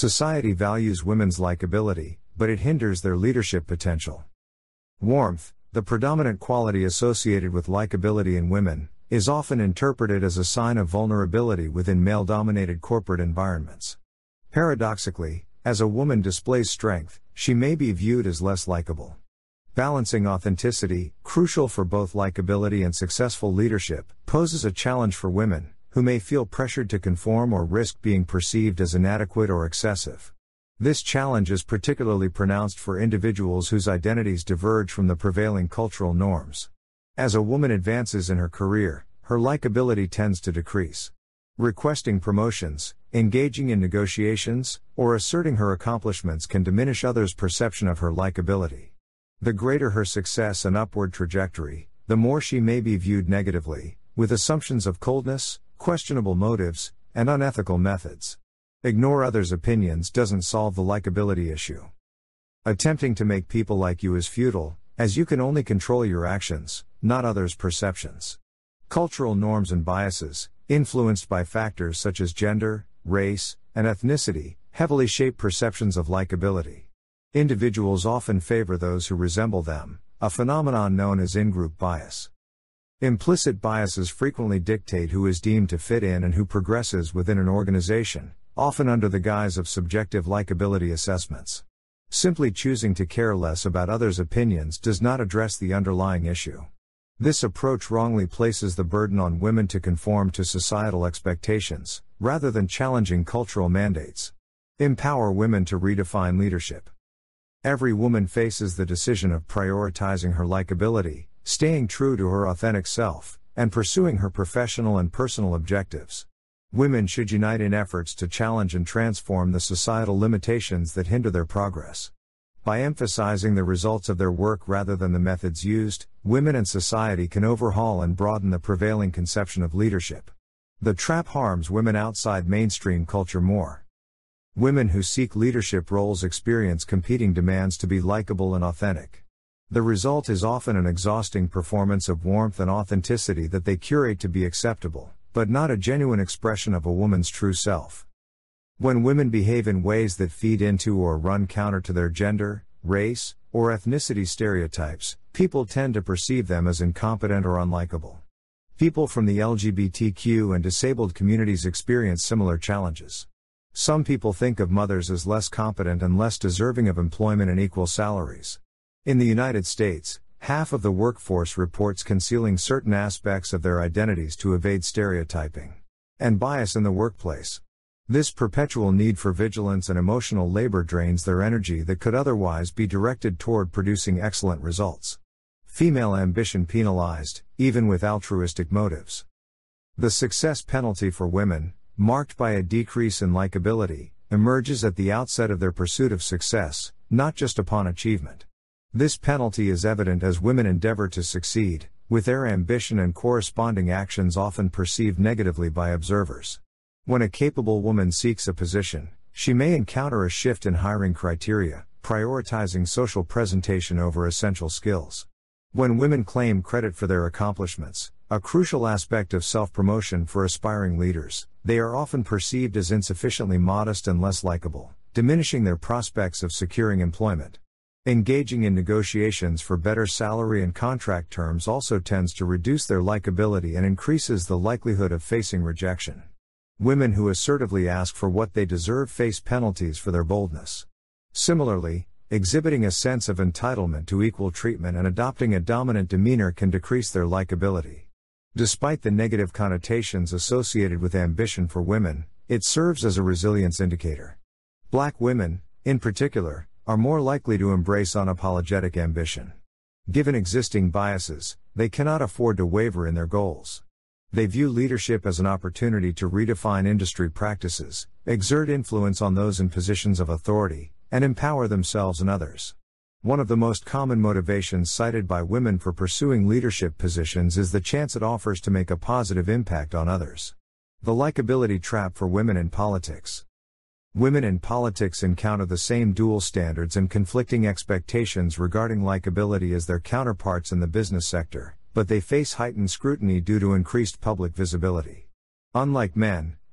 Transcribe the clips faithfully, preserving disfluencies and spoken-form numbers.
Society values women's likability, but it hinders their leadership potential. Warmth, the predominant quality associated with likability in women, is often interpreted as a sign of vulnerability within male-dominated corporate environments. Paradoxically, as a woman displays strength, she may be viewed as less likable. Balancing authenticity, crucial for both likability and successful leadership, poses a challenge for women, who may feel pressured to conform or risk being perceived as inadequate or excessive. This challenge is particularly pronounced for individuals whose identities diverge from the prevailing cultural norms. As a woman advances in her career, her likability tends to decrease. Requesting promotions, engaging in negotiations, or asserting her accomplishments can diminish others' perception of her likability. The greater her success and upward trajectory, the more she may be viewed negatively, with assumptions of coldness, questionable motives, and unethical methods. Ignore others' opinions doesn't solve the likability issue. Attempting to make people like you is futile, as you can only control your actions, not others' perceptions. Cultural norms and biases, influenced by factors such as gender, race, and ethnicity, heavily shape perceptions of likability. Individuals often favor those who resemble them, a phenomenon known as in-group bias. Implicit biases frequently dictate who is deemed to fit in and who progresses within an organization, often under the guise of subjective likability assessments. Simply choosing to care less about others' opinions does not address the underlying issue. This approach wrongly places the burden on women to conform to societal expectations, rather than challenging cultural mandates. Empower women to redefine leadership. Every woman faces the decision of prioritizing her likability, staying true to her authentic self, and pursuing her professional and personal objectives. Women should unite in efforts to challenge and transform the societal limitations that hinder their progress. By emphasizing the results of their work rather than the methods used, women and society can overhaul and broaden the prevailing conception of leadership. The trap harms women outside mainstream culture more. Women who seek leadership roles experience competing demands to be likable and authentic. The result is often an exhausting performance of warmth and authenticity that they curate to be acceptable, but not a genuine expression of a woman's true self. When women behave in ways that feed into or run counter to their gender, race, or ethnicity stereotypes, people tend to perceive them as incompetent or unlikable. People from the L G B T Q and disabled communities experience similar challenges. Some people think of mothers as less competent and less deserving of employment and equal salaries. In the United States, half of the workforce reports concealing certain aspects of their identities to evade stereotyping and bias in the workplace. This perpetual need for vigilance and emotional labor drains their energy that could otherwise be directed toward producing excellent results. Female ambition penalized, even with altruistic motives. The success penalty for women, marked by a decrease in likability, emerges at the outset of their pursuit of success, not just upon achievement. This penalty is evident as women endeavor to succeed, with their ambition and corresponding actions often perceived negatively by observers. When a capable woman seeks a position, she may encounter a shift in hiring criteria, prioritizing social presentation over essential skills. When women claim credit for their accomplishments, a crucial aspect of self-promotion for aspiring leaders, they are often perceived as insufficiently modest and less likable, diminishing their prospects of securing employment. Engaging in negotiations for better salary and contract terms also tends to reduce their likability and increases the likelihood of facing rejection. Women who assertively ask for what they deserve face penalties for their boldness. Similarly, exhibiting a sense of entitlement to equal treatment and adopting a dominant demeanor can decrease their likability. Despite the negative connotations associated with ambition for women, it serves as a resilience indicator. Black women, in particular, are more likely to embrace unapologetic ambition. Given existing biases, they cannot afford to waver in their goals. They view leadership as an opportunity to redefine industry practices, exert influence on those in positions of authority, and empower themselves and others. One of the most common motivations cited by women for pursuing leadership positions is the chance it offers to make a positive impact on others. The likability trap for women in politics. Women in politics encounter the same dual standards and conflicting expectations regarding likability as their counterparts in the business sector, but they face heightened scrutiny due to increased public visibility. Unlike men,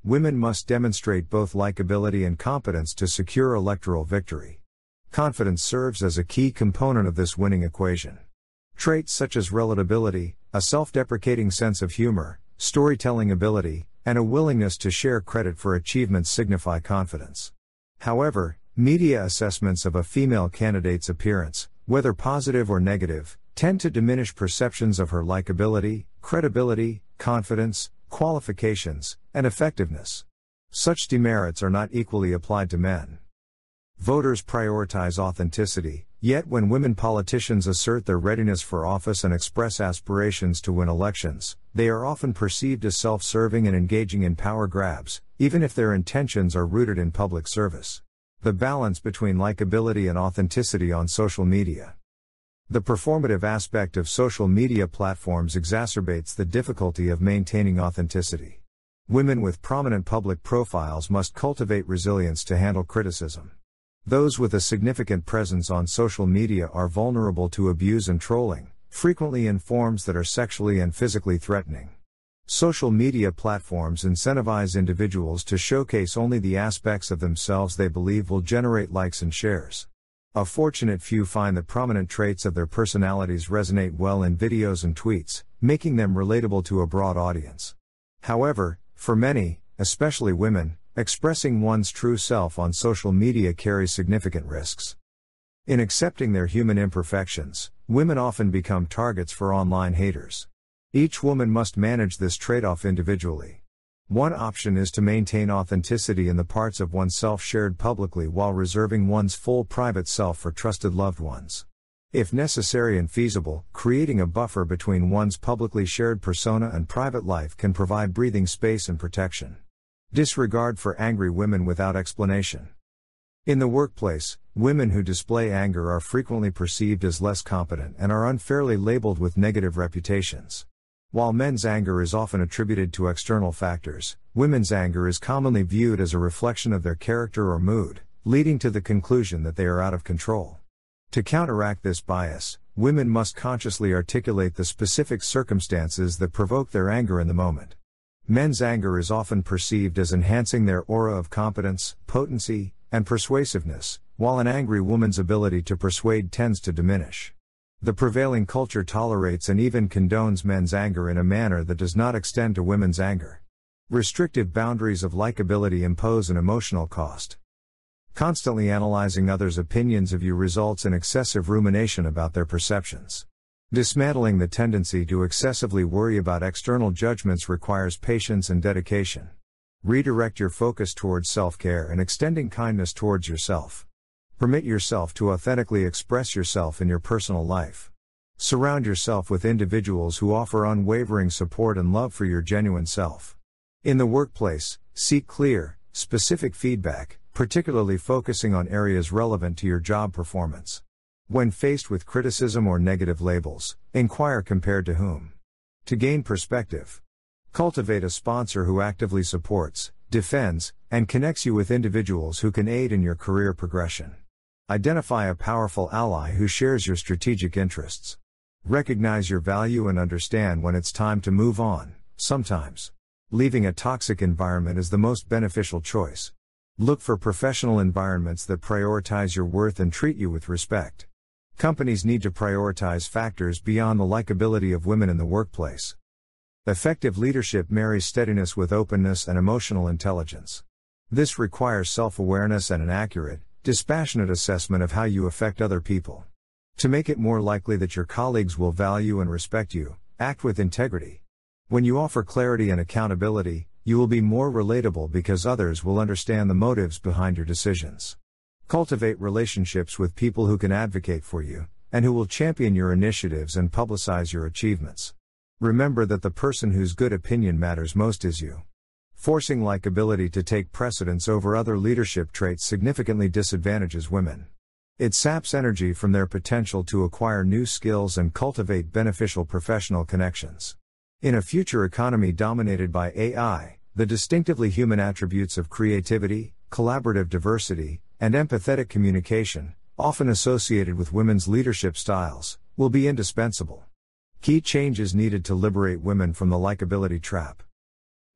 women must demonstrate both likability and competence to secure electoral victory. Confidence serves as a key component of this winning equation. Traits such as relatability, a self-deprecating sense of humor, storytelling ability, and a willingness to share credit for achievements signify confidence. However, media assessments of a female candidate's appearance, whether positive or negative, tend to diminish perceptions of her likability, credibility, confidence, qualifications, and effectiveness. Such demerits are not equally applied to men. Voters prioritize authenticity, yet when women politicians assert their readiness for office and express aspirations to win elections, they are often perceived as self-serving and engaging in power grabs, even if their intentions are rooted in public service. The balance between likability and authenticity on social media. The performative aspect of social media platforms exacerbates the difficulty of maintaining authenticity. Women with prominent public profiles must cultivate resilience to handle criticism. Those with a significant presence on social media are vulnerable to abuse and trolling, frequently in forms that are sexually and physically threatening. Social media platforms incentivize individuals to showcase only the aspects of themselves they believe will generate likes and shares. A fortunate few find that prominent traits of their personalities resonate well in videos and tweets, making them relatable to a broad audience. However, for many, especially women, expressing one's true self on social media carries significant risks. In accepting their human imperfections, women often become targets for online haters. Each woman must manage this trade-off individually. One option is to maintain authenticity in the parts of oneself shared publicly while reserving one's full private self for trusted loved ones. If necessary and feasible, creating a buffer between one's publicly shared persona and private life can provide breathing space and protection. Disregard for angry women without explanation. In the workplace, women who display anger are frequently perceived as less competent and are unfairly labeled with negative reputations. While men's anger is often attributed to external factors, women's anger is commonly viewed as a reflection of their character or mood, leading to the conclusion that they are out of control. To counteract this bias, women must consciously articulate the specific circumstances that provoke their anger in the moment. Men's anger is often perceived as enhancing their aura of competence, potency, and persuasiveness, while an angry woman's ability to persuade tends to diminish. The prevailing culture tolerates and even condones men's anger in a manner that does not extend to women's anger. Restrictive boundaries of likability impose an emotional cost. Constantly analyzing others' opinions of you results in excessive rumination about their perceptions. Dismantling the tendency to excessively worry about external judgments requires patience and dedication. Redirect your focus towards self-care and extending kindness towards yourself. Permit yourself to authentically express yourself in your personal life. Surround yourself with individuals who offer unwavering support and love for your genuine self. In the workplace, seek clear, specific feedback, particularly focusing on areas relevant to your job performance. When faced with criticism or negative labels, inquire compared to whom. To gain perspective. Cultivate a sponsor who actively supports, defends, and connects you with individuals who can aid in your career progression. Identify a powerful ally who shares your strategic interests. Recognize your value and understand when it's time to move on. Sometimes, leaving a toxic environment is the most beneficial choice. Look for professional environments that prioritize your worth and treat you with respect. Companies need to prioritize factors beyond the likability of women in the workplace. Effective leadership marries steadiness with openness and emotional intelligence. This requires self-awareness and an accurate, dispassionate assessment of how you affect other people. To make it more likely that your colleagues will value and respect you, act with integrity. When you offer clarity and accountability, you will be more relatable because others will understand the motives behind your decisions. Cultivate relationships with people who can advocate for you, and who will champion your initiatives and publicize your achievements. Remember that the person whose good opinion matters most is you. Forcing likability to take precedence over other leadership traits significantly disadvantages women. It saps energy from their potential to acquire new skills and cultivate beneficial professional connections. In a future economy dominated by A I, the distinctively human attributes of creativity, collaborative diversity, and empathetic communication, often associated with women's leadership styles, will be indispensable. Key changes needed to liberate women from the likability trap.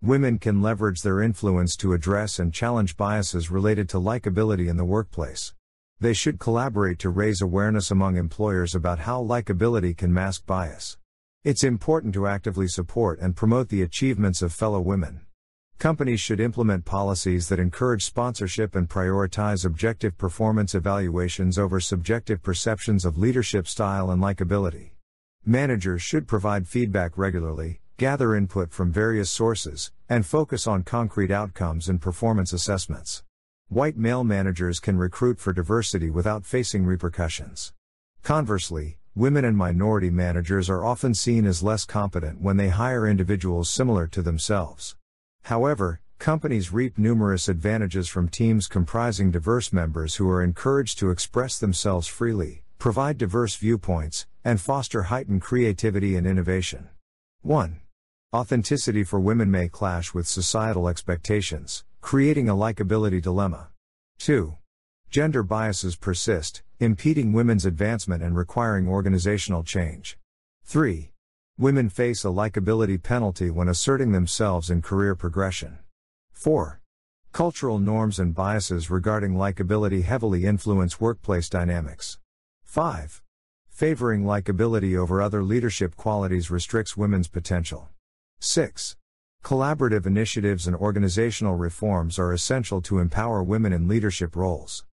Women can leverage their influence to address and challenge biases related to likability in the workplace. They should collaborate to raise awareness among employers about how likability can mask bias. It's important to actively support and promote the achievements of fellow women. Companies should implement policies that encourage sponsorship and prioritize objective performance evaluations over subjective perceptions of leadership style and likability. Managers should provide feedback regularly, gather input from various sources, and focus on concrete outcomes in performance assessments. White male managers can recruit for diversity without facing repercussions. Conversely, women and minority managers are often seen as less competent when they hire individuals similar to themselves. However, companies reap numerous advantages from teams comprising diverse members who are encouraged to express themselves freely, provide diverse viewpoints, and foster heightened creativity and innovation. one. Authenticity for women may clash with societal expectations, creating a likability dilemma. two. Gender biases persist, impeding women's advancement and requiring organizational change. three. Women face a likability penalty when asserting themselves in career progression. four. Cultural norms and biases regarding likability heavily influence workplace dynamics. five. Favoring likability over other leadership qualities restricts women's potential. six. Collaborative initiatives and organizational reforms are essential to empower women in leadership roles.